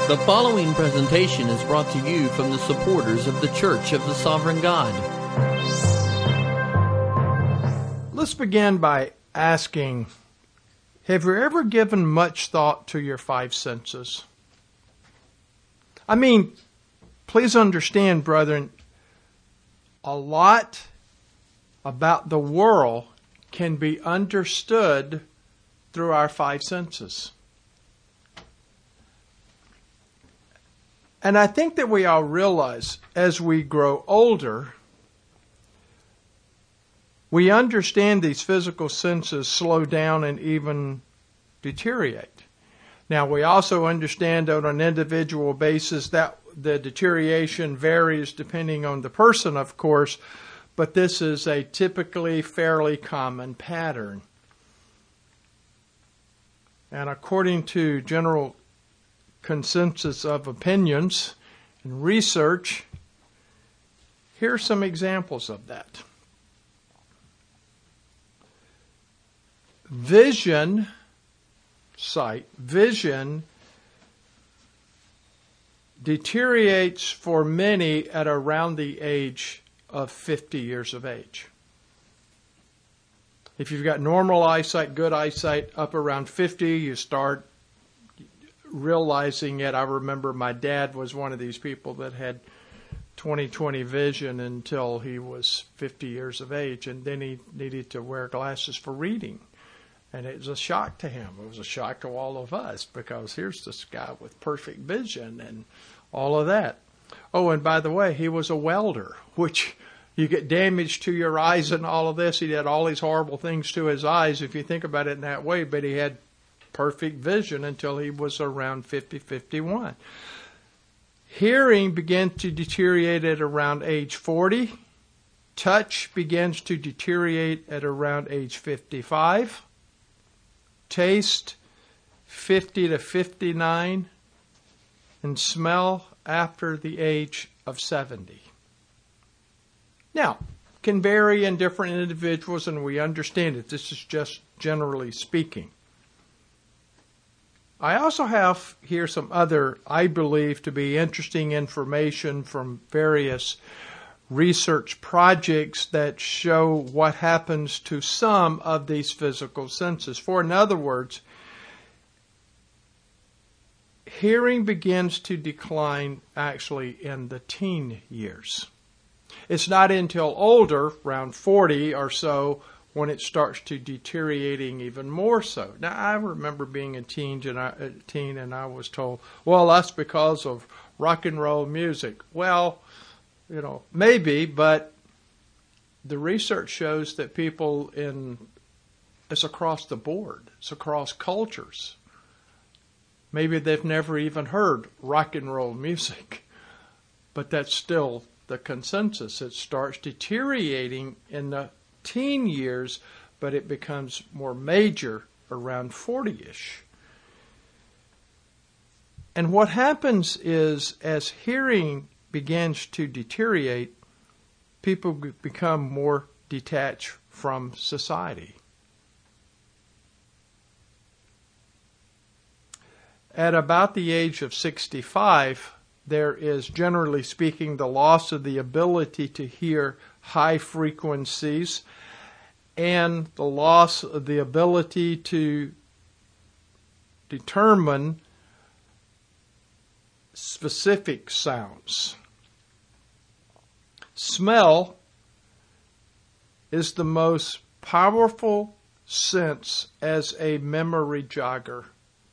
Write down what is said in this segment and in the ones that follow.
The following presentation is brought to you from the supporters of the Church of the Sovereign God. Let's begin by asking, have you ever given much thought to your five senses? I mean, please understand, brethren, a lot about the world can be understood through our five senses. And I think that we all realize as we grow older, we understand these physical senses slow down and even deteriorate. Now, we also understand on an individual basis that the deterioration varies depending on the person, of course, but this is a typically fairly common pattern. And according to general consensus of opinions and research, here are some examples of that. Vision deteriorates for many at around the age of 50 years of age. If you've got normal eyesight, good eyesight, up around 50, you start realizing it. I remember my dad was one of these people that had 20/20 vision until he was 50 years of age, and then he needed to wear glasses for reading. And it was a shock to him. It was a shock to all of us, because here's this guy with perfect vision and all of that. Oh, and by the way, he was a welder, which you get damage to your eyes and all of this. He had all these horrible things to his eyes, if you think about it in that way, but he had perfect vision until he was around 50, 51. Hearing began to deteriorate at around age 40. Touch begins to deteriorate at around age 55. Taste, 50 to 59. And smell after the age of 70. Now, can vary in different individuals, and we understand it. This is just generally speaking. I also have here some other, I believe, to be interesting information from various research projects that show what happens to some of these physical senses. For in other words, hearing begins to decline actually in the teen years. It's not until older, around 40 or so, when it starts to deteriorating even more so. Now, I remember being a teen and I was told, well, that's because of rock and roll music. Well, maybe, but the research shows that it's across the board. It's across cultures. Maybe they've never even heard rock and roll music, but that's still the consensus. It starts deteriorating in the teen years, but it becomes more major around 40-ish. And what happens is, as hearing begins to deteriorate, people become more detached from society. At about the age of 65, there is, generally speaking, the loss of the ability to hear high frequencies and the loss of the ability to determine specific sounds. Smell is the most powerful sense as a memory jogger.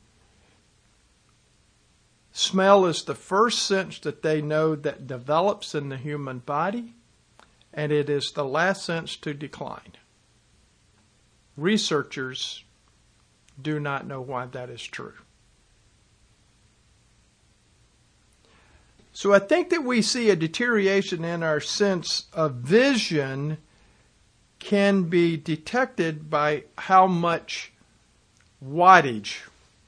Smell is the first sense that they know that develops in the human body, and it is the last sense to decline. Researchers do not know why that is true. So I think that we see a deterioration in our sense of vision can be detected by how much wattage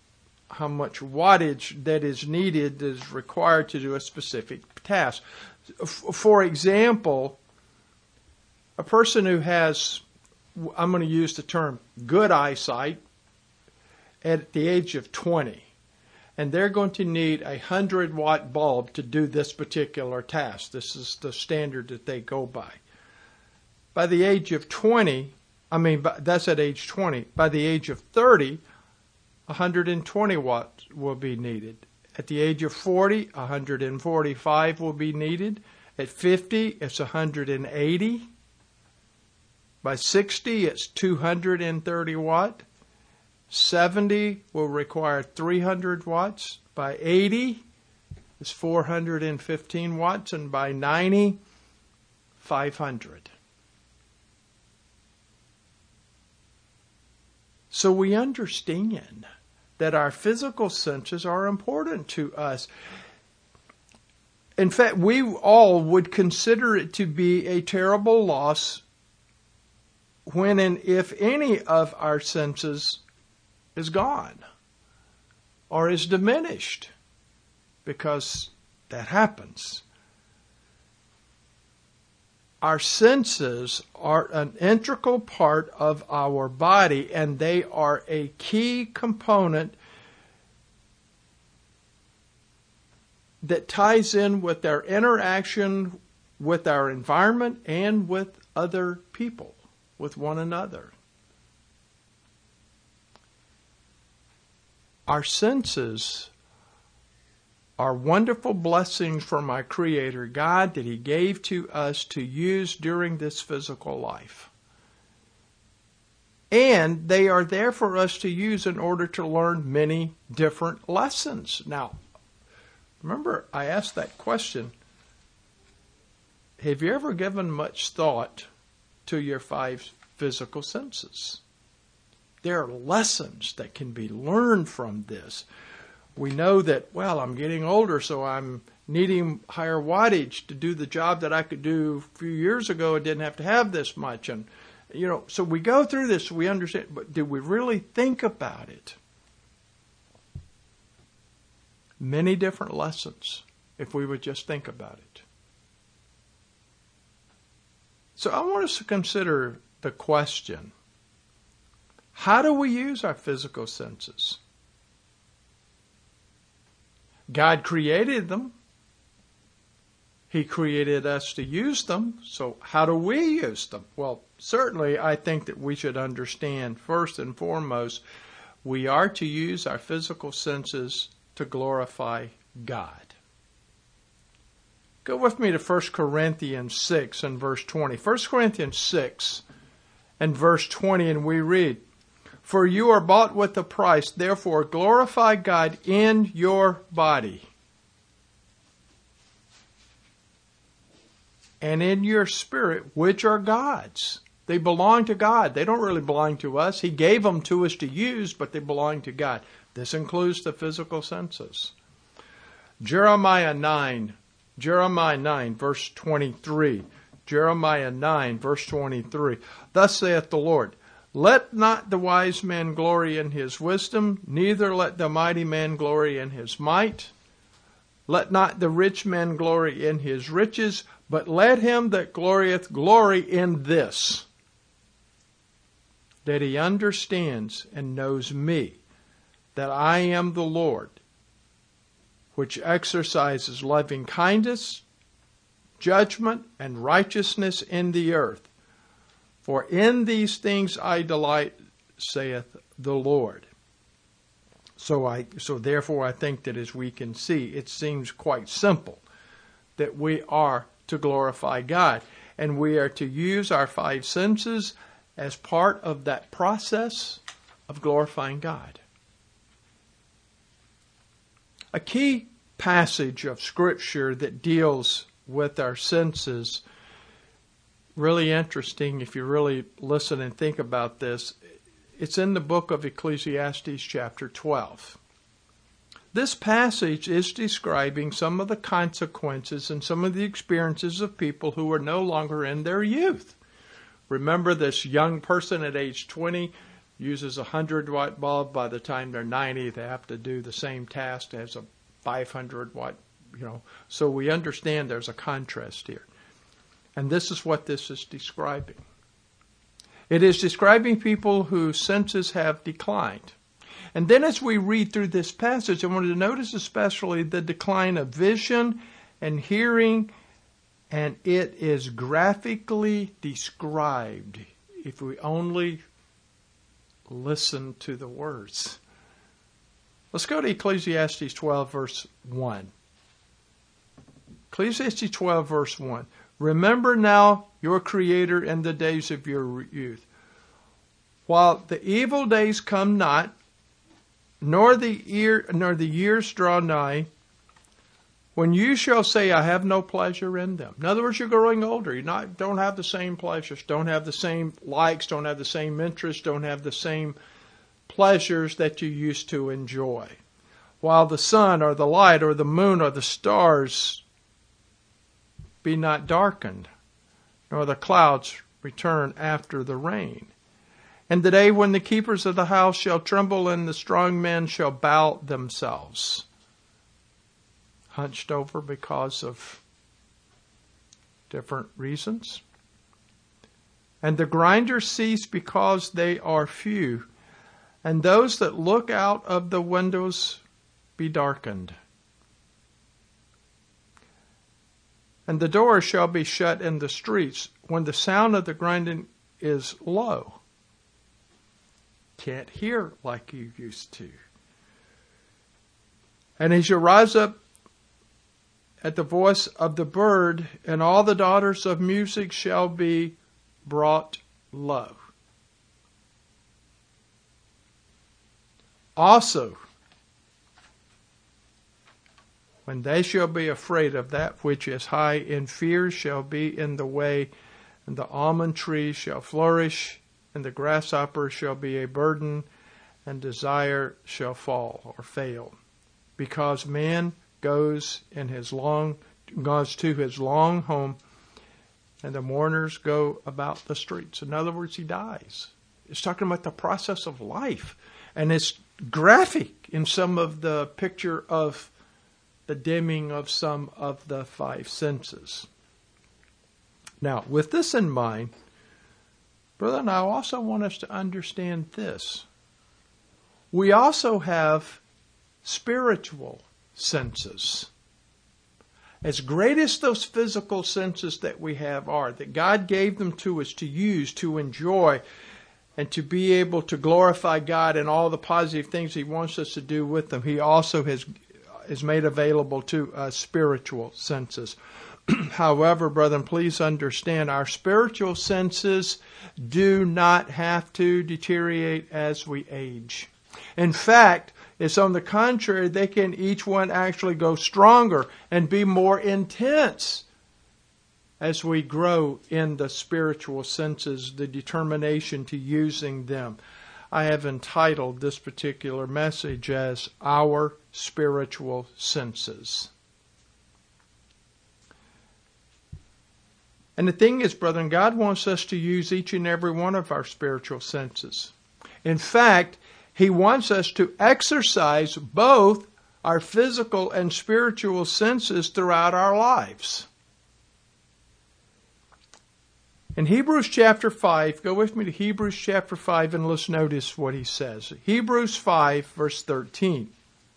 that is needed, that is required to do a specific task. For example, a person who has, I'm going to use the term good eyesight at the age of 20, and they're going to need a 100-watt bulb to do this particular task. This is the standard that they go by. By the age of 20, that's at age 20. By the age of 30, 120 watts will be needed. At the age of 40, 145 will be needed. At 50, it's 180. By 60, it's 230 watt. 70 will require 300 watts. By 80, it's 415 watts. And by 90, 500. So we understand that our physical senses are important to us. In fact, we all would consider it to be a terrible loss when and if any of our senses is gone or is diminished, because that happens. Our senses are an integral part of our body, and they are a key component that ties in with our interaction with our environment and with other people, with one another. Our senses are wonderful blessings from our Creator God that He gave to us to use during this physical life. And they are there for us to use in order to learn many different lessons. Now, remember, I asked that question. Have you ever given much thought to your 5 physical senses? There are lessons that can be learned from this. We know that, well, I'm getting older, so I'm needing higher wattage to do the job that I could do a few years ago. I didn't have to have this much. And, so we go through this, we understand, but did we really think about it? Many different lessons, if we would just think about it. So I want us to consider the question, how do we use our physical senses? God created them. He created us to use them. So how do we use them? Well, certainly I think that we should understand first and foremost, we are to use our physical senses to glorify God. Go with me to 1 Corinthians 6 and verse 20. 1 Corinthians 6 and verse 20, and we read, "For you are bought with a price, therefore glorify God in your body and in your spirit, which are God's." They belong to God. They don't really belong to us. He gave them to us to use, but they belong to God. This includes the physical senses. Jeremiah 9, verse 23. Jeremiah 9, verse 23. "Thus saith the Lord, let not the wise man glory in his wisdom, neither let the mighty man glory in his might. Let not the rich man glory in his riches, but let him that glorieth glory in this, that he understands and knows me, that I am the Lord, which exercises loving kindness, judgment, and righteousness in the earth. For in these things I delight, saith the Lord." So therefore I think that as we can see, it seems quite simple that we are to glorify God. And we are to use our 5 senses as part of that process of glorifying God. A key passage of Scripture that deals with our senses, really interesting if you really listen and think about this. It's in the book of Ecclesiastes chapter 12. This passage is describing some of the consequences and some of the experiences of people who are no longer in their youth. Remember, this young person at age 20 uses a 100-watt bulb. By the time they're 90, they have to do the same task as a 500-watt, So we understand there's a contrast here. And this is what this is describing. It is describing people whose senses have declined. And then as we read through this passage, I wanted to notice especially the decline of vision and hearing, and it is graphically described if we only listen to the words. Let's go to Ecclesiastes 12, verse 1. Ecclesiastes 12, verse 1. Remember now your Creator in the days of your youth, while the evil days come not, nor the years draw nigh, when you shall say, I have no pleasure in them. In other words, you're growing older. You don't have the same pleasures, don't have the same likes, don't have the same interests, don't have the same pleasures that you used to enjoy. While the sun or the light or the moon or the stars be not darkened, nor the clouds return after the rain. And the day when the keepers of the house shall tremble and the strong men shall bow themselves. Hunched over because of different reasons. And the grinders cease because they are few. And those that look out of the windows be darkened. And the doors shall be shut in the streets when the sound of the grinding is low. Can't hear like you used to. And as you rise up at the voice of the bird, and all the daughters of music shall be brought low. Also, when they shall be afraid of that which is high, in fear shall be in the way, and the almond tree shall flourish, and the grasshopper shall be a burden, and desire shall fall or fail, because man goes to his long home, and the mourners go about the streets. In other words, he dies. It's talking about the process of life, and it's graphic in some of the picture of the dimming of some of the five senses. Now, with this in mind, brother, and I also want us to understand this. We also have spiritual senses. As great as those physical senses that we have are, that God gave them to us to use, to enjoy, and to be able to glorify God in all the positive things He wants us to do with them, He also has made available to us spiritual senses. However, brethren, please understand, our spiritual senses do not have to deteriorate as we age. In fact, it's on the contrary, they can each one actually go stronger and be more intense as we grow in the spiritual senses, the determination to using them. I have entitled this particular message as Our Spiritual Senses. And the thing is, brethren, God wants us to use each and every one of our spiritual senses. In fact, He wants us to exercise both our physical and spiritual senses throughout our lives. In Hebrews chapter 5, go with me to Hebrews chapter 5 and let's notice what he says. Hebrews 5 verse 13.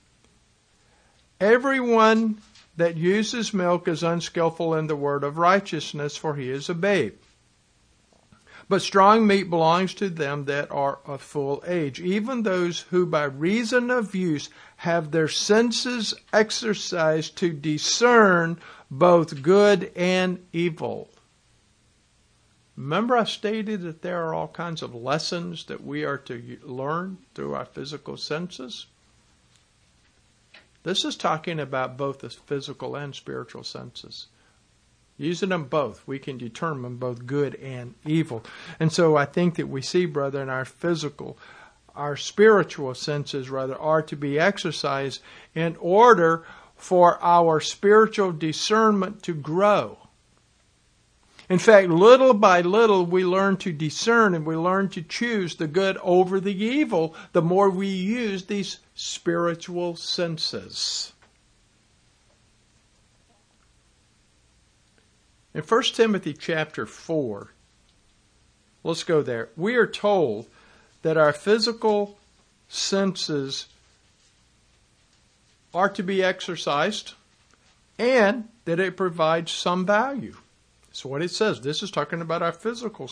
Everyone that uses milk is unskillful in the word of righteousness, for he is a babe. But strong meat belongs to them that are of full age, even those who by reason of use have their senses exercised to discern both good and evil. Remember I stated that there are all kinds of lessons that we are to learn through our physical senses? This is talking about both the physical and spiritual senses. Using them both, we can determine both good and evil. And so I think that we see, brother, in our spiritual senses, rather, are to be exercised in order for our spiritual discernment to grow. In fact, little by little, we learn to discern and we learn to choose the good over the evil the more we use these spiritual senses. In 1 Timothy chapter 4, let's go there. We are told that our physical senses are to be exercised and that it provides some value. That's what it says. This is talking about our physical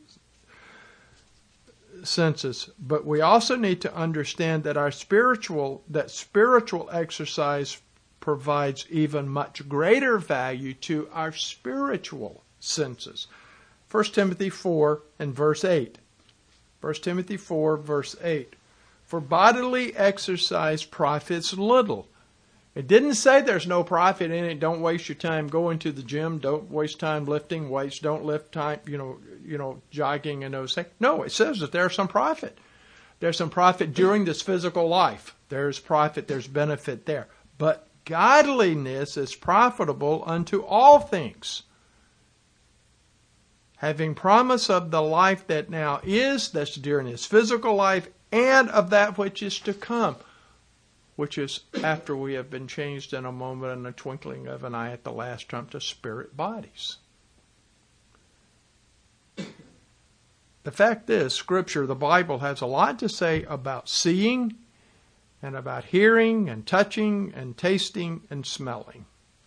senses. But we also need to understand that spiritual exercise provides even much greater value to our spiritual senses. 1 Timothy 4 and verse 8. 1 Timothy 4 verse 8. For bodily exercise profits little. It didn't say there's no profit in it. Don't waste your time going to the gym. Don't waste time lifting weights. Don't lift time, jogging and those things. No, it says that there's some profit. There's some profit during this physical life. There's profit. There's benefit there. But godliness is profitable unto all things, having promise of the life that now is, that's during his physical life, and of that which is to come, which is after we have been changed in a moment, in the twinkling of an eye at the last trump, to spirit bodies. The fact is, Scripture, the Bible, has a lot to say about seeing and about hearing and touching and tasting and smelling.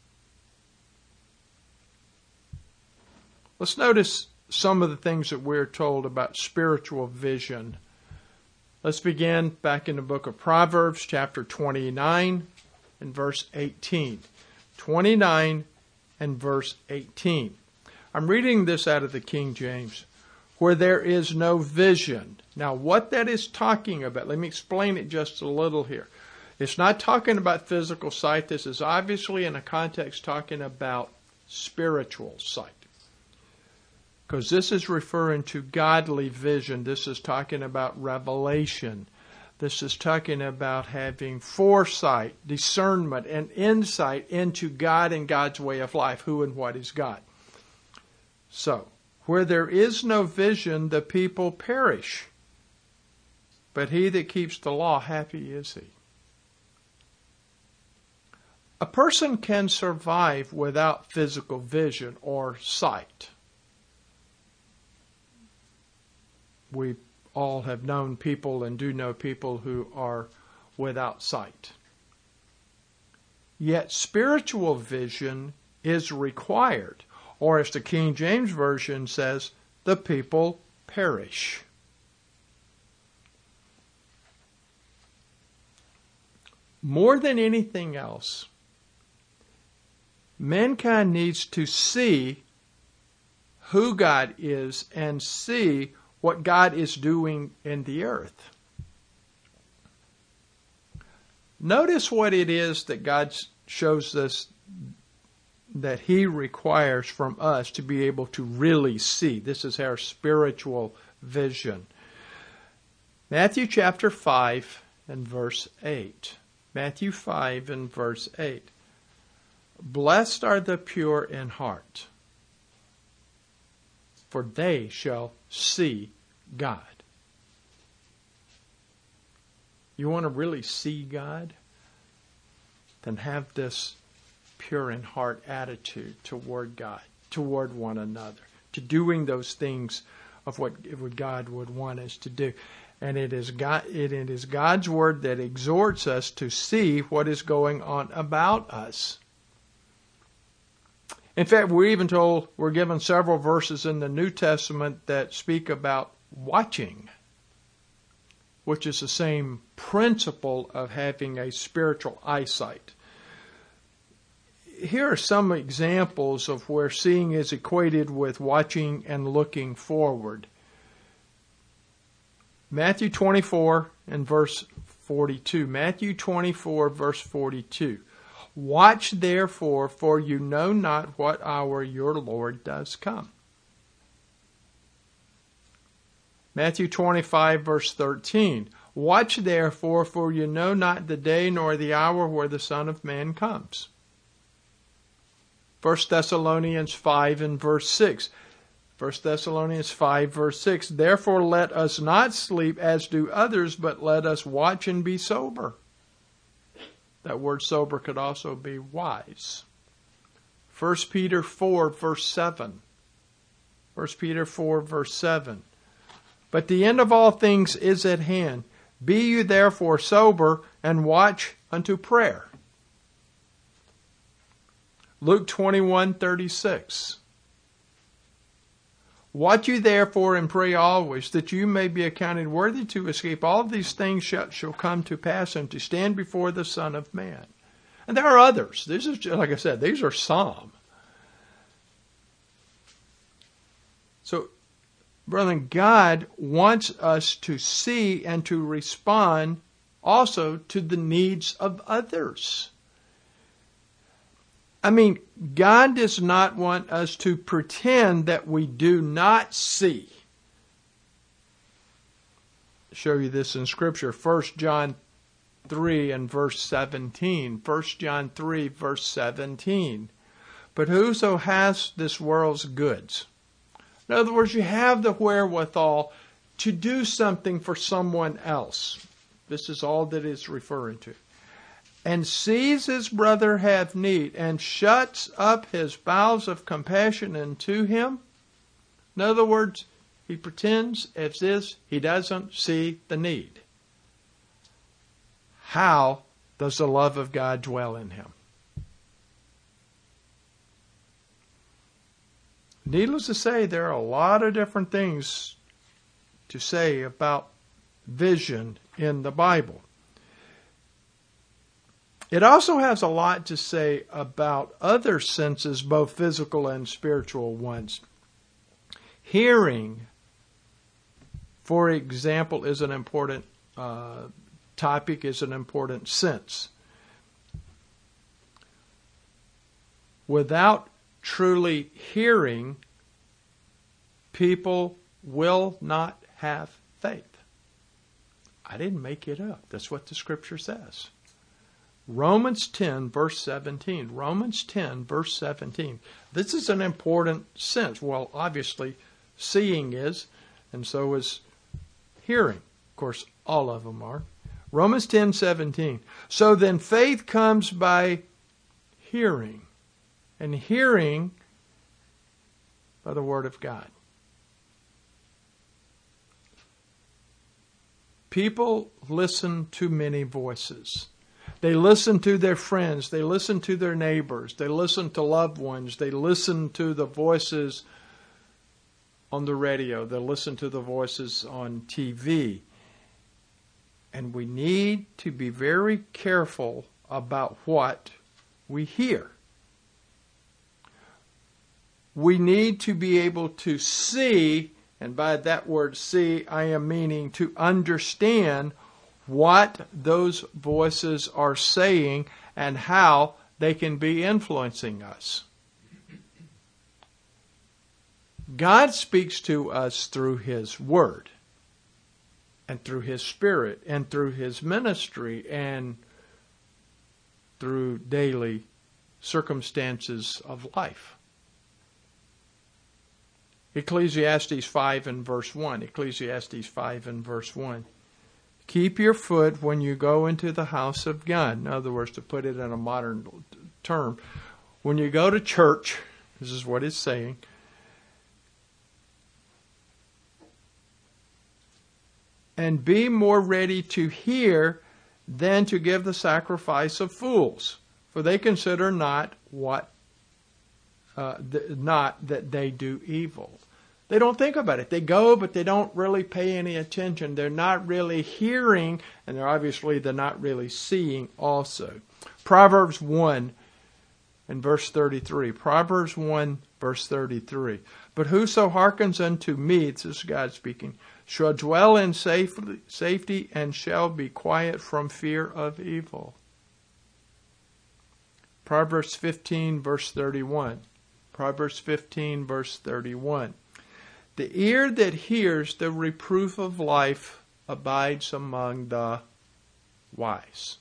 Let's notice some of the things that we're told about spiritual vision. Let's begin back in the book of Proverbs, chapter 29 and verse 18. 29 and verse 18. I'm reading this out of the King James. Where there is no vision. Now, what that is talking about, let me explain it just a little here. It's not talking about physical sight. This is obviously in a context talking about spiritual sight. Because this is referring to godly vision. This is talking about revelation. This is talking about having foresight, discernment, and insight into God and God's way of life. Who and what is God? So, where there is no vision, the people perish. But he that keeps the law, happy is he. A person can survive without physical vision or sight. We all have known people and do know people who are without sight. Yet spiritual vision is required, or as the King James Version says, the people perish. More than anything else, mankind needs to see who God is and see what God is doing in the earth. Notice what it is that God shows us that He requires from us to be able to really see. This is our spiritual vision. Matthew chapter 5 and verse 8. Matthew 5 and verse 8. Blessed are the pure in heart, for they shall see God. You want to really see God? Then have this pure in heart attitude toward God, toward one another, to doing those things of what God would want us to do. And it is God's word that exhorts us to see what is going on about us. In fact, we're given several verses in the New Testament that speak about watching, which is the same principle of having a spiritual eyesight. Here are some examples of where seeing is equated with watching and looking forward. Matthew 24 and verse 42. Matthew 24 verse 42. Watch therefore, for you know not what hour your Lord does come. Matthew 25 verse 13. Watch therefore, for you know not the day nor the hour where the Son of Man comes. 1 Thessalonians 5 and verse 6. 1 Thessalonians 5 verse 6. Therefore let us not sleep as do others, but let us watch and be sober. That word sober could also be wise. 1 Peter 4 verse 7. 1 Peter 4 verse 7. But the end of all things is at hand. Be you therefore sober, and watch unto prayer. Luke 21:36. Watch you therefore and pray always, that you may be accounted worthy to escape all of these things shall come to pass, and to stand before the Son of Man. And there are others. This is, like I said, these are some. So, brethren, God wants us to see and to respond also to the needs of others. I mean, God does not want us to pretend that we do not see. I'll show you this in Scripture. 1 John 3 and verse 17. 1 John 3 verse 17. But whoso has this world's goods. In other words, you have the wherewithal to do something for someone else. This is all that it's referring to. And sees his brother have need, and shuts up his bowels of compassion unto him. In other words, he pretends as if he doesn't see the need. How does the love of God dwell in him? Needless to say, there are a lot of different things to say about vision in the Bible. It also has a lot to say about other senses, both physical and spiritual ones. Hearing, for example, is an important topic, is an important sense. Without truly hearing, people will not have faith. I didn't make it up. That's what the Scripture says. Romans 10, verse 17. Romans 10, verse 17. This is an important sense. Well, obviously, seeing is, and so is hearing. Of course, all of them are. Romans 10, 17. So then faith comes by hearing, and hearing by the Word of God. People listen to many voices. They listen to their friends. They listen to their neighbors. They listen to loved ones. They listen to the voices on the radio. They listen to the voices on TV. And we need to be very careful about what we hear. We need to be able to see, and by that word see, I am meaning to understand what those voices are saying and how they can be influencing us. God speaks to us through His Word and through His Spirit and through His ministry and through daily circumstances of life. Ecclesiastes 5 and verse 1. Ecclesiastes 5 and verse 1. Keep your foot when you go into the house of God. In other words, to put it in a modern term, when you go to church, this is what it's saying, and be more ready to hear than to give the sacrifice of fools, for they consider not that they do evil. They don't think about it. They go, but they don't really pay any attention. They're not really hearing, and they're not really seeing also. Proverbs 1 and verse 33. Proverbs 1 verse 33. But whoso hearkens unto me, this is God speaking, shall dwell in safety and shall be quiet from fear of evil. Proverbs 15 verse 31. Proverbs 15 verse 31. The ear that hears the reproof of life abides among the wise.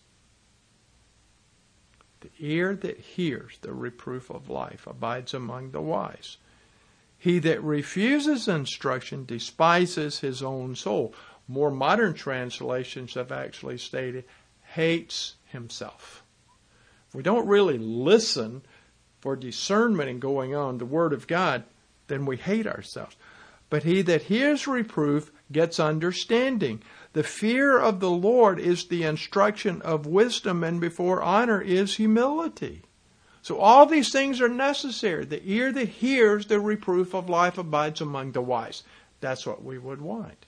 The ear that hears the reproof of life abides among the wise. He that refuses instruction despises his own soul. More modern translations have actually stated, hates himself. If we don't really listen for discernment and going on the Word of God, then we hate ourselves. But he that hears reproof gets understanding. The fear of the Lord is the instruction of wisdom, and before honor is humility. So all these things are necessary. The ear that hears the reproof of life abides among the wise. That's what we would want.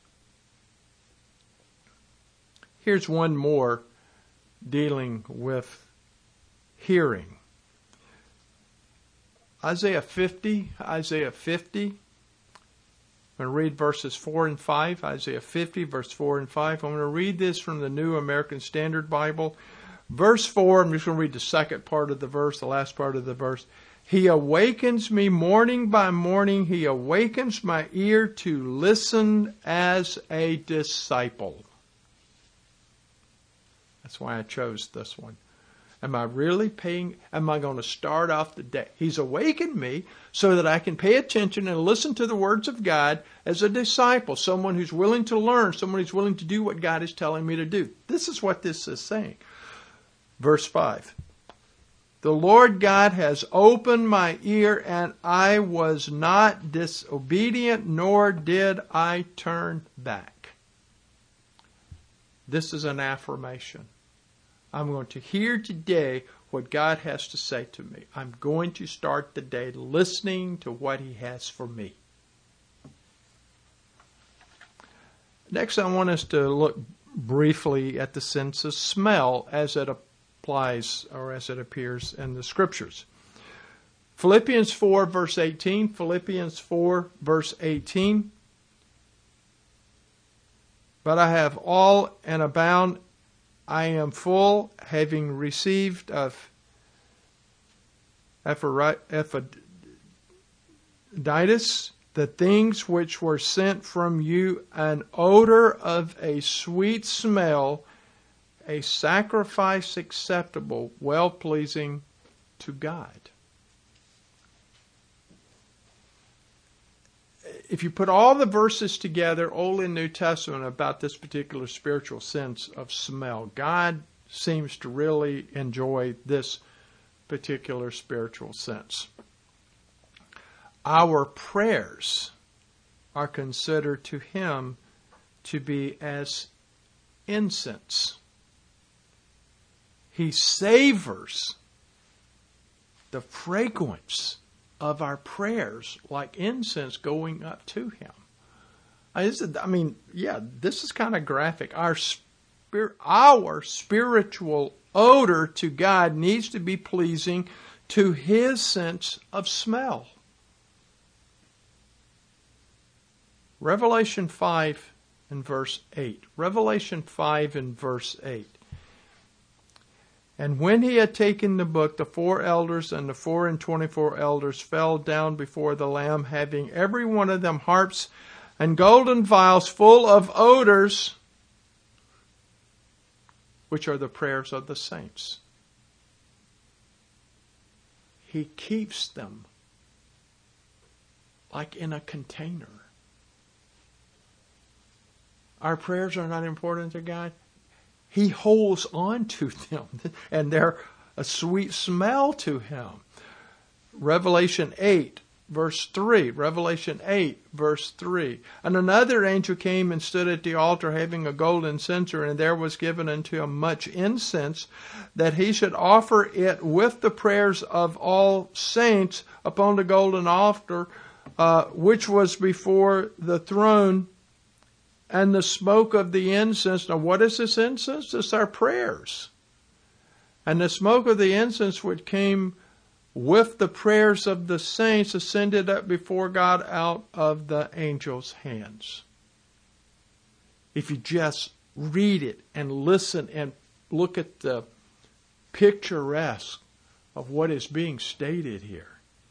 Here's one more dealing with hearing. Isaiah 50. I'm going to read verses 4 and 5. Isaiah 50, verse 4 and 5. I'm going to read this from the New American Standard Bible. Verse 4, I'm just going to read the second part of the verse, the last part of the verse. He awakens me morning by morning. He awakens my ear to listen as a disciple. That's why I chose this one. Am I really am I going to start off the day? He's awakened me so that I can pay attention and listen to the words of God as a disciple, someone who's willing to learn, someone who's willing to do what God is telling me to do. This is what this is saying. Verse 5. The Lord God has opened my ear, and I was not disobedient, nor did I turn back. This is an affirmation. I'm going to hear today what God has to say to me. I'm going to start the day listening to what He has for me. Next, I want us to look briefly at the sense of smell as it applies or as it appears in the Scriptures. Philippians 4, verse 18. Philippians 4, verse 18. But I have all and abound. I am full, having received of Epaphroditus the things which were sent from you, an odor of a sweet smell, a sacrifice acceptable, well-pleasing to God. If you put all the verses together, Old and New Testament, about this particular spiritual sense of smell, God seems to really enjoy this particular spiritual sense. Our prayers are considered to Him to be as incense. He savors the fragrance of our prayers like incense going up to Him. This is kind of graphic. Our spiritual odor to God needs to be pleasing to His sense of smell. Revelation 5 and verse 8. Revelation 5 and verse 8. And when He had taken the book, the 4 elders and the 24 elders fell down before the Lamb, having every one of them harps and golden vials full of odors, which are the prayers of the saints. He keeps them like in a container. Our prayers are not important to God. He holds on to them, and they're a sweet smell to Him. Revelation 8, verse 3. Revelation 8, verse 3. And another angel came and stood at the altar, having a golden censer, and there was given unto him much incense, that he should offer it with the prayers of all saints upon the golden altar, which was before the throne. And the smoke of the incense. Now, what is this incense? It's our prayers. And the smoke of the incense which came with the prayers of the saints ascended up before God out of the angel's hands. If you just read it and listen and look at the picturesque of what is being stated here.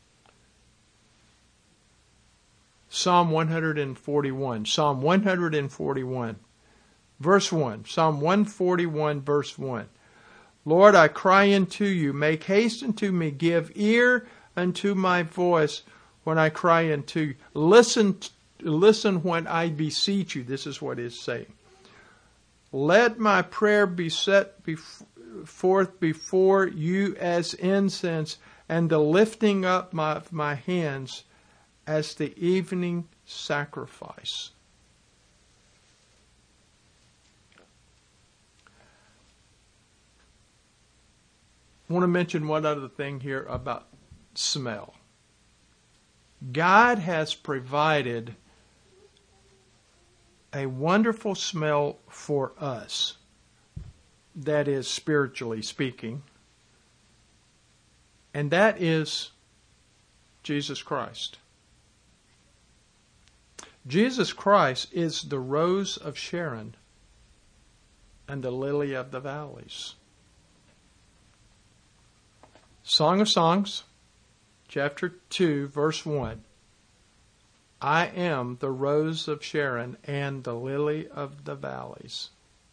Psalm 141. Psalm 141. Verse 1. Psalm 141, verse 1. Lord, I cry unto you. Make haste unto me. Give ear unto my voice when I cry unto you. Listen when I beseech you. This is what it is saying. Let my prayer be set forth before you as incense, and the lifting up of my hands as the evening sacrifice. I want to mention one other thing here about smell. God has provided a wonderful smell for us, that is, spiritually speaking, and that is Jesus Christ. Jesus Christ is the rose of Sharon and the lily of the valleys. Song of Songs, chapter 2, verse 1. I am the rose of Sharon and the lily of the valleys.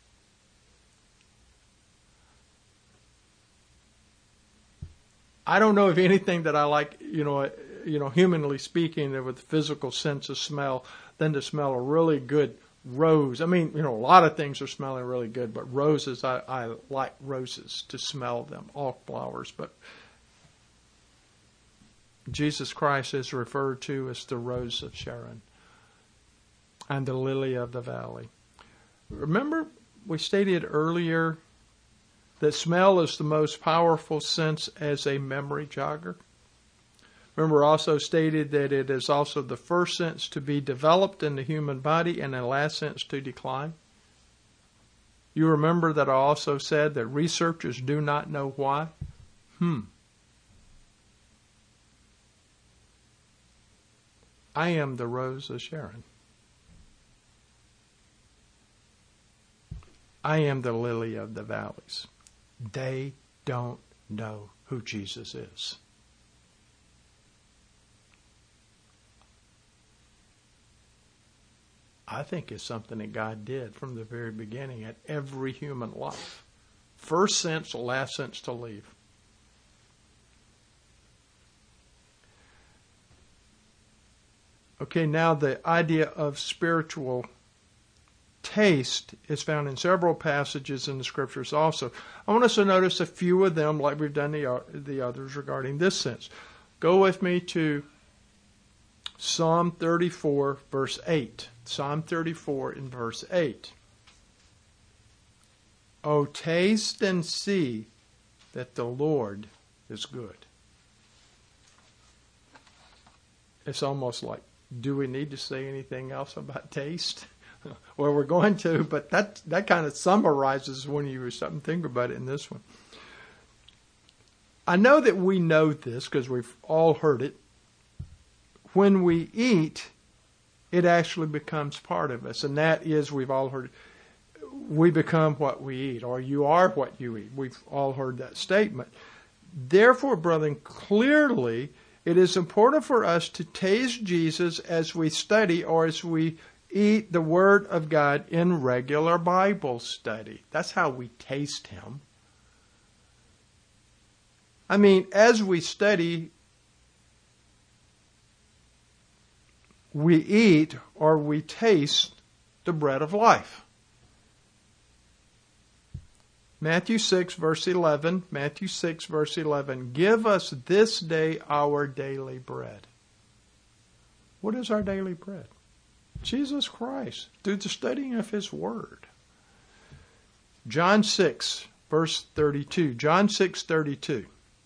I don't know of anything that I like, humanly speaking, with the physical sense of smell, than to smell a really good rose. I mean, a lot of things are smelling really good, but roses, I like roses, to smell them, all flowers. But Jesus Christ is referred to as the rose of Sharon and the lily of the valley. Remember, we stated earlier that smell is the most powerful sense as a memory jogger. Remember, also stated that it is also the first sense to be developed in the human body and the last sense to decline. You remember that I also said that researchers do not know why? I am the rose of Sharon. I am the lily of the valleys. They don't know who Jesus is. I think it's something that God did from the very beginning at every human life. First sense, last sense to leave. Okay, now the idea of spiritual taste is found in several passages in the Scriptures also. I want us to notice a few of them like we've done the others regarding this sense. Go with me to Psalm 34, verse 8. Psalm 34 in verse 8. Oh, taste and see that the Lord is good. It's almost like, do we need to say anything else about taste? Well, we're going to, but that kind of summarizes when you stop and think about it in this one. I know that we know this because we've all heard it. When we eat, it actually becomes part of us. And that is, we've all heard it, we become what we eat, or you are what you eat. We've all heard that statement. Therefore, brethren, clearly it is important for us to taste Jesus as we study or as we eat the Word of God in regular Bible study. That's how we taste Him. I mean, as we study, we eat or we taste the bread of life. Matthew 6, verse 11. Matthew 6, verse 11. Give us this day our daily bread. What is our daily bread? Jesus Christ, through the studying of His Word. John 6, verse 32. John 6, 32.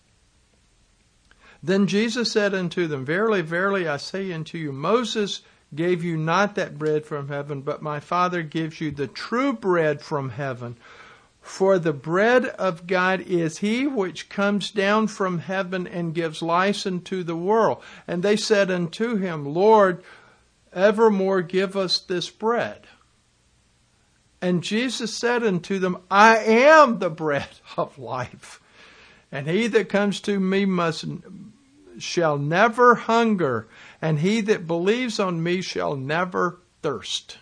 Then Jesus said unto them, Verily, verily, I say unto you, Moses gave you not that bread from heaven, but my Father gives you the true bread from heaven. For the bread of God is He which comes down from heaven and gives life unto the world. And they said unto Him, Lord, evermore give us this bread. And Jesus said unto them, I am the bread of life. And he that comes to me shall never hunger, and he that believes on me shall never thirst.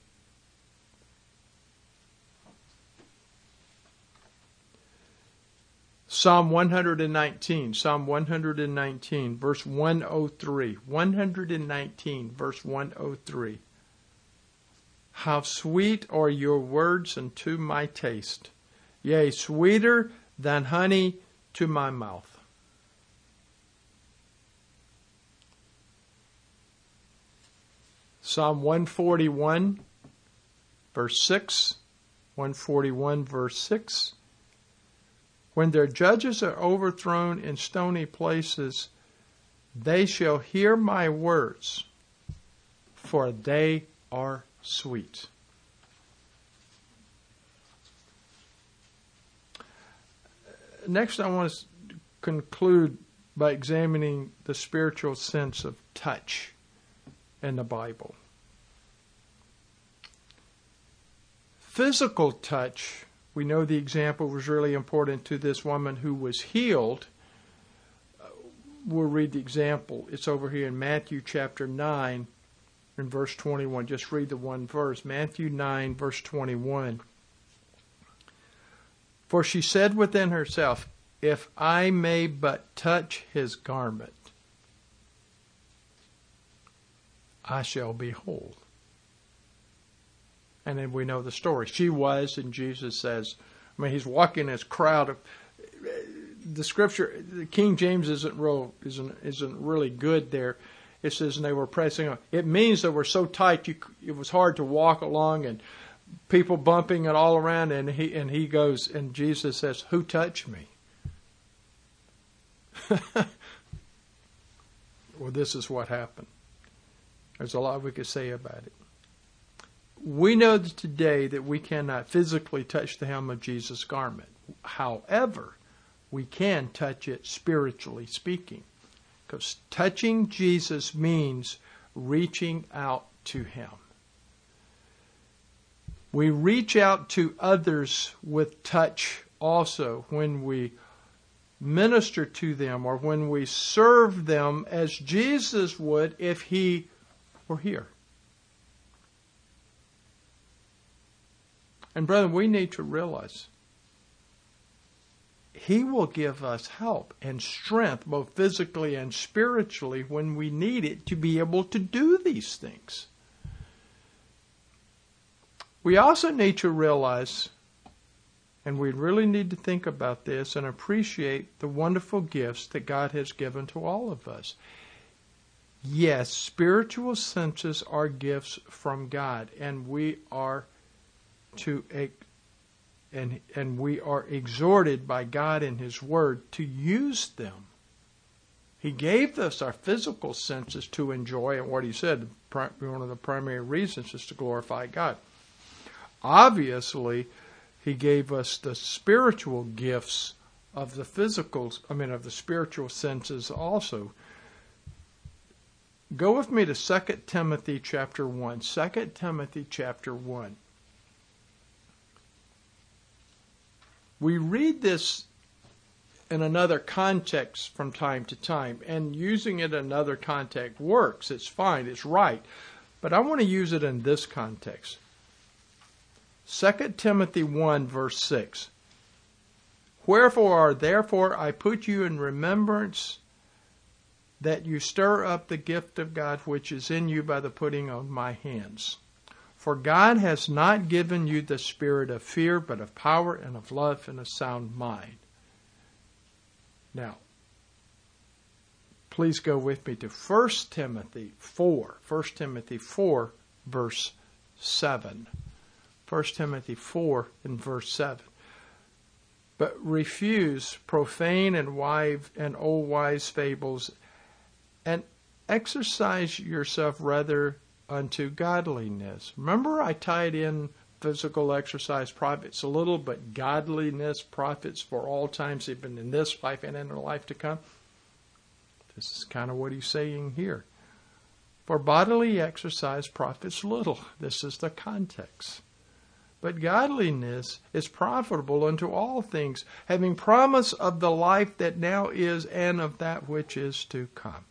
Psalm 119, verse 103. 119, verse 103. How sweet are your words unto my taste, yea, sweeter than honey to my mouth. Psalm 141, verse 6. 141, verse 6. When their judges are overthrown in stony places, they shall hear my words, for they are sweet. Next, I want to conclude by examining the spiritual sense of touch in the Bible. Physical touch, we know the example was really important to this woman who was healed. We'll read the example. It's over here in Matthew chapter 9 and verse 21. Just read the one verse. Matthew 9 verse 21. For she said within herself, if I may but touch his garment, I shall be whole. And then we know the story. She was, and Jesus says, he's walking this crowd of the scripture. The King James isn't really good there. It says, and they were pressing on. It means they were so tight it was hard to walk along, and people bumping it all around. And he goes, and Jesus says, "Who touched me?" Well, this is what happened. There's a lot we could say about it. We know today that we cannot physically touch the hem of Jesus' garment. However, we can touch it spiritually speaking. Because touching Jesus means reaching out to him. We reach out to others with touch also when we minister to them or when we serve them as Jesus would if he were here. And brethren, we need to realize he will give us help and strength, both physically and spiritually, when we need it to be able to do these things. We also need to realize, and we really need to think about this and appreciate the wonderful gifts that God has given to all of us. Yes, spiritual senses are gifts from God, and we are we are exhorted by God in his word to use them. He gave us our physical senses to enjoy, and what he said, one of the primary reasons is to glorify God. Obviously, he gave us the spiritual gifts of the of the spiritual senses also. Go with me to 2 Timothy chapter 1. 2 Timothy chapter 1. We read this in another context from time to time, and using it in another context works. It's fine, it's right. But I want to use it in this context. 2 Timothy 1 verse 6. Therefore I put you in remembrance that you stir up the gift of God which is in you by the putting of my hands. For God has not given you the spirit of fear, but of power and of love and a sound mind. Now, please go with me to 1 Timothy 4. 1 Timothy 4, verse 7. 1 Timothy 4 and verse 7. But refuse profane and old wise fables, and exercise yourself rather unto godliness. Remember, I tied in physical exercise profits a little, but godliness profits for all times, even in this life and in the life to come. This is kind of what he's saying here. For bodily exercise profits little. This is the context. But godliness is profitable unto all things, having promise of the life that now is and of that which is to come.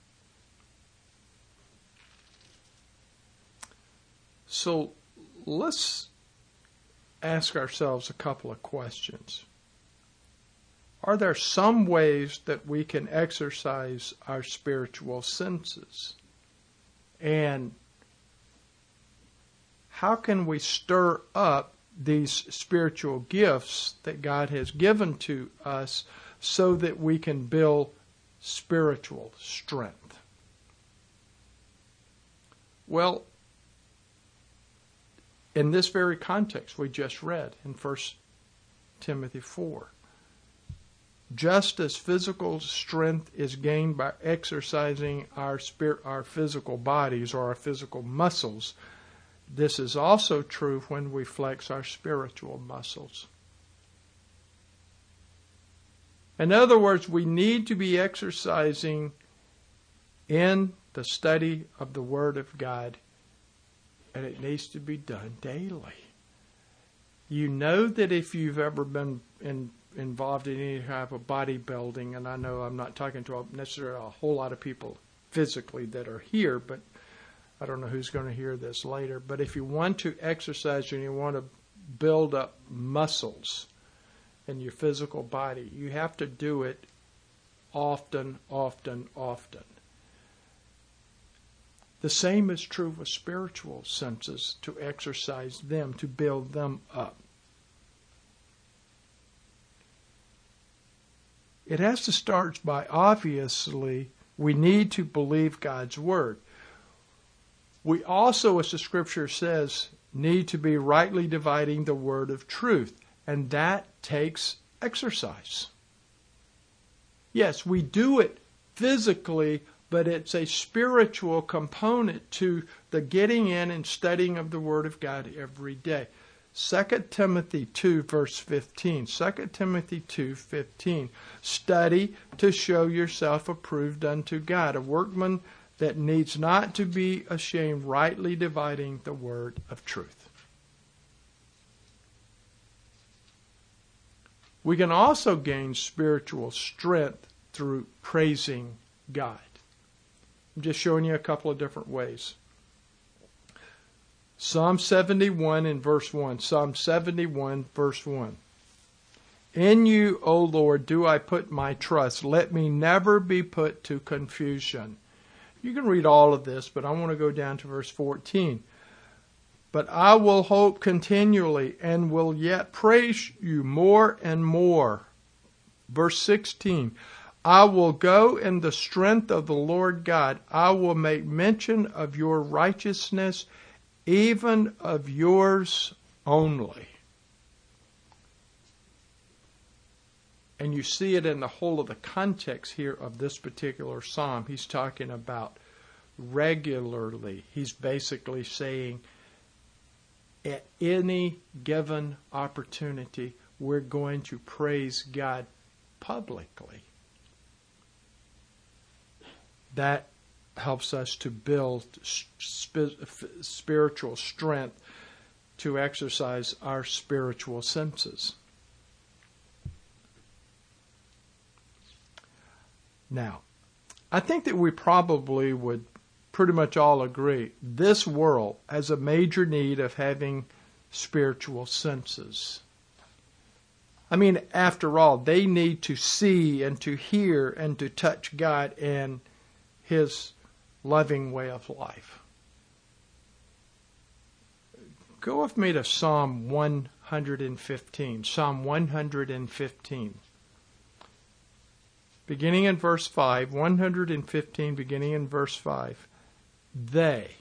So let's ask ourselves a couple of questions. Are there some ways that we can exercise our spiritual senses? And how can we stir up these spiritual gifts that God has given to us so that we can build spiritual strength? Well, in this very context we just read in 1 Timothy 4, just as physical strength is gained by exercising our physical bodies or our physical muscles, this is also true when we flex our spiritual muscles. In other words, we need to be exercising in the study of the Word of God, and it needs to be done daily. You know that if you've ever been involved in any type of bodybuilding, and I know I'm not talking to necessarily a whole lot of people physically that are here, but I don't know who's going to hear this later, but if you want to exercise and you want to build up muscles in your physical body, you have to do it often. The same is true with spiritual senses, to exercise them, to build them up. It has to start by, obviously, we need to believe God's Word. We also, as the Scripture says, need to be rightly dividing the word of truth, and that takes exercise. Yes, we do it physically, but it's a spiritual component to the getting in and studying of the Word of God every day. 2 Timothy 2, verse 15. 2 Timothy 2:15. Study to show yourself approved unto God, a workman that needs not to be ashamed, rightly dividing the word of truth. We can also gain spiritual strength through praising God. I'm just showing you a couple of different ways. Psalm 71 and verse 1. Psalm 71, verse 1. In you, O Lord, do I put my trust. Let me never be put to confusion. You can read all of this, but I want to go down to verse 14. But I will hope continually and will yet praise you more and more. Verse 16. I will go in the strength of the Lord God. I will make mention of your righteousness, even of yours only. And you see it in the whole of the context here of this particular psalm. He's talking about regularly. He's basically saying at any given opportunity, we're going to praise God publicly. That helps us to build spiritual strength to exercise our spiritual senses. Now, I think that we probably would pretty much all agree this world has a major need of having spiritual senses. I mean, after all, they need to see and to hear and to touch God and His loving way of life. Go with me to Psalm 115. Psalm 115. Beginning in verse 5, 115, beginning in verse 5. They.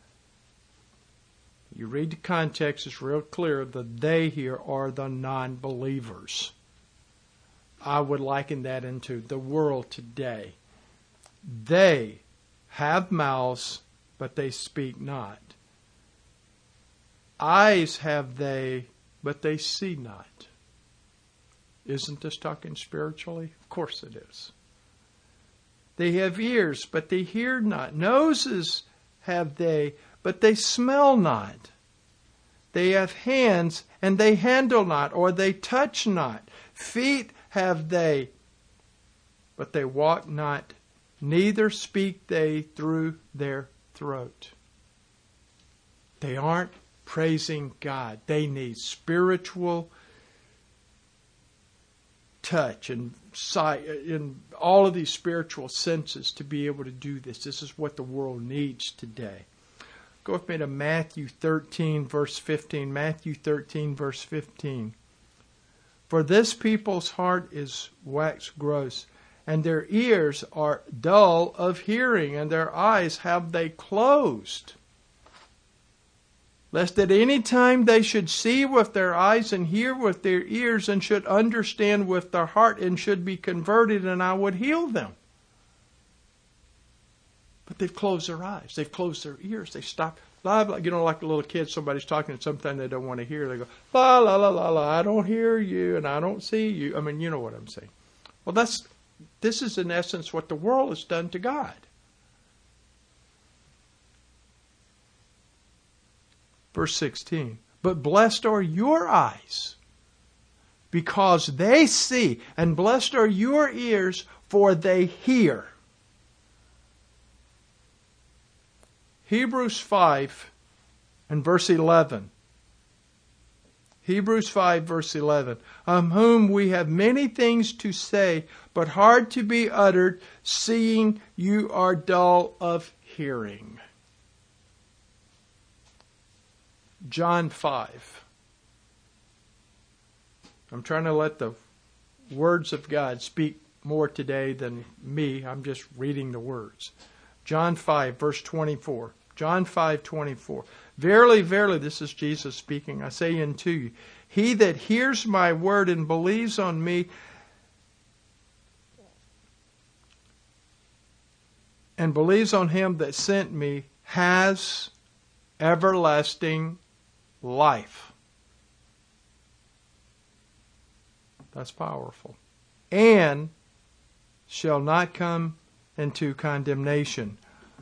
You read the context, it's real clear. The they here are the non-believers. I would liken that into the world today. They have mouths, but they speak not. Eyes have they, but they see not. Isn't this talking spiritually? Of course it is. They have ears, but they hear not. Noses have they, but they smell not. They have hands, and they handle not, or they touch not. Feet have they, but they walk not. Neither speak they through their throat. They aren't praising God. They need spiritual touch and sight and all of these spiritual senses to be able to do this. This is what the world needs today. Go with me to Matthew 13, verse 15. Matthew 13, verse 15. For this people's heart is waxed gross, and their ears are dull of hearing, and their eyes have they closed. lest at any time they should see with their eyes and hear with their ears and should understand with their heart and should be converted and I would heal them. But they've closed their eyes. They've closed their ears. They stop. Like a little kid, somebody's talking something they don't want to hear. They go, la, la, la, la, la, I don't hear you and I don't see you. I mean, you know what I'm saying. Well, this is in essence what the world has done to God. Verse 16, but blessed are your eyes because they see, and blessed are your ears for they hear. Hebrews 5 and verse 11. Hebrews 5 verse 11. Of whom we have many things to say, but hard to be uttered, seeing you are dull of hearing. John 5. I'm trying to let the words of God speak more today than me. I'm just reading the words. John 5, verse 24. John 5:24. Verily, verily, this is Jesus speaking, I say unto you, he that hears my word and believes on me and believes on him that sent me has everlasting life. That's powerful. And shall not come into condemnation,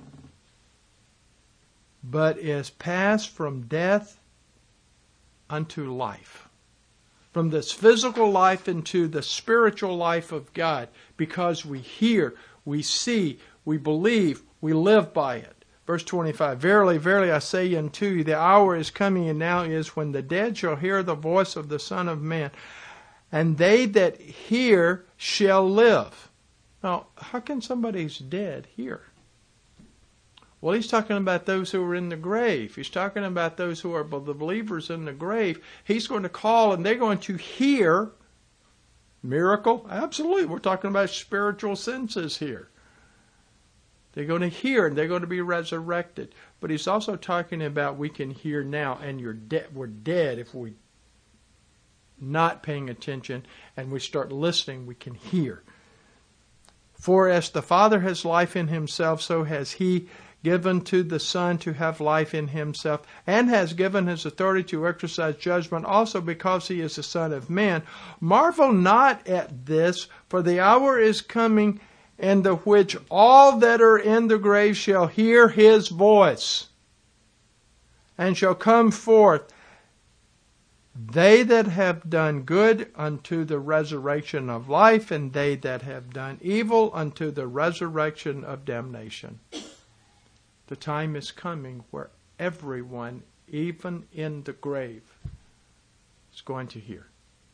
but is passed from death unto life. From this physical life into the spiritual life of God, because we hear, we see, we believe, we live by it. Verse 25, verily, verily, I say unto you, the hour is coming, and now is, when the dead shall hear the voice of the Son of Man, and they that hear shall live. Now, how can somebody's dead hear? Well, he's talking about those who are in the grave. He's talking about those who are the believers in the grave. He's going to call and they're going to hear. Miracle? Absolutely. We're talking about spiritual senses here. They're going to hear and they're going to be resurrected. But he's also talking about we can hear now and we're dead if we're not paying attention and we start listening, we can hear. For as the Father has life in himself, so has he given to the Son to have life in himself, and has given his authority to exercise judgment also because he is the Son of Man. Marvel not at this, for the hour is coming in the which all that are in the grave shall hear his voice, and shall come forth, they that have done good unto the resurrection of life, and they that have done evil unto the resurrection of damnation. The time is coming where everyone, even in the grave, is going to hear.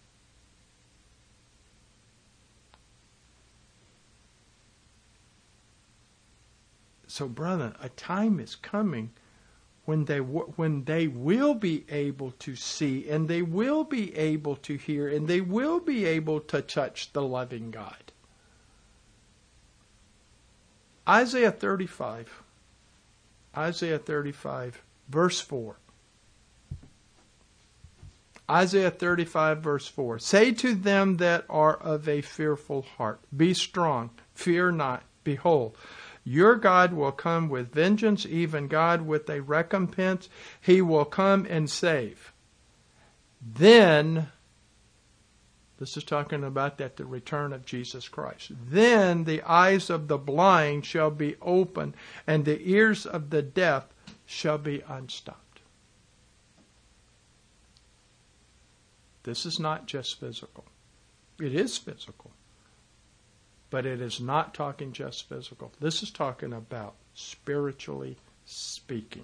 So, brother, a time is coming when they will be able to see, and they will be able to hear, and they will be able to touch the loving God. Isaiah 35, verse 4. Isaiah 35, verse 4. Say to them that are of a fearful heart, be strong, fear not. Behold, your God will come with vengeance, even God with a recompense. He will come and save. Then, this is talking about the return of Jesus Christ. Then the eyes of the blind shall be opened, and the ears of the deaf shall be unstopped. This is not just physical. It is physical. But it is not talking just physical. This is talking about spiritually speaking.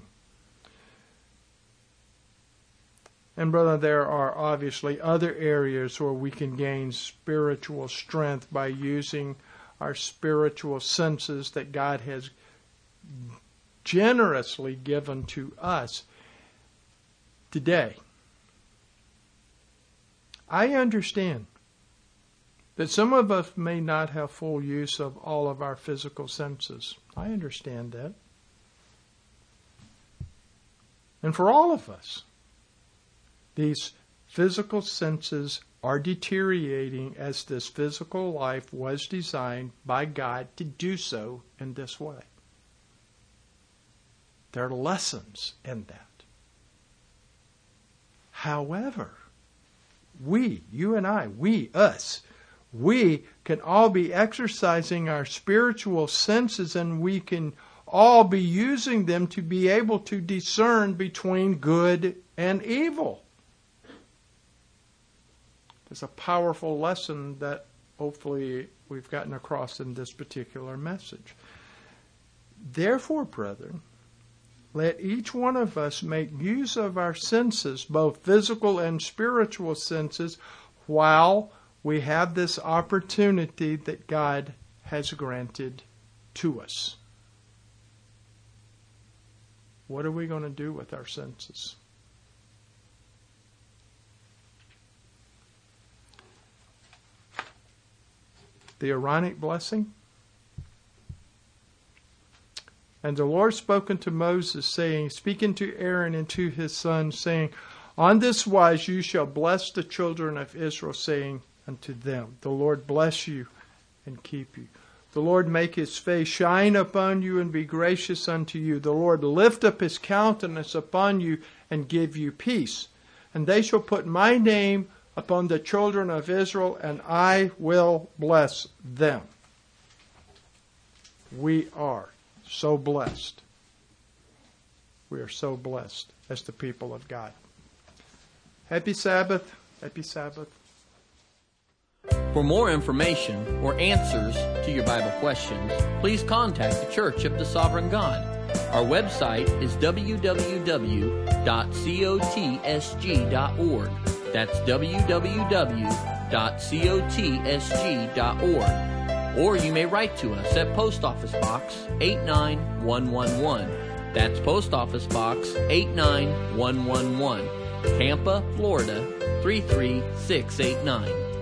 And brother, there are obviously other areas where we can gain spiritual strength by using our spiritual senses that God has generously given to us today. I understand that some of us may not have full use of all of our physical senses. I understand that. And for all of us, these physical senses are deteriorating as this physical life was designed by God to do so in this way. There are lessons in that. However, we, you and I, us, we can all be exercising our spiritual senses, and we can all be using them to be able to discern between good and evil. It's a powerful lesson that hopefully we've gotten across in this particular message. Therefore, brethren, let each one of us make use of our senses, both physical and spiritual senses, while we have this opportunity that God has granted to us. What are we going to do with our senses? The Aaronic blessing. And the Lord spoke unto Moses, saying, speaking to Aaron and to his sons, saying, on this wise you shall bless the children of Israel, saying unto them, the Lord bless you and keep you. The Lord make his face shine upon you and be gracious unto you. The Lord lift up his countenance upon you and give you peace. And they shall put my name upon the children of Israel, and I will bless them. We are so blessed. We are so blessed as the people of God. Happy Sabbath. Happy Sabbath. For more information or answers to your Bible questions, please contact the Church of the Sovereign God. Our website is www.cotsg.org. That's www.cotsg.org. Or you may write to us at Post Office Box 89111. That's Post Office Box 89111, Tampa, Florida 33689.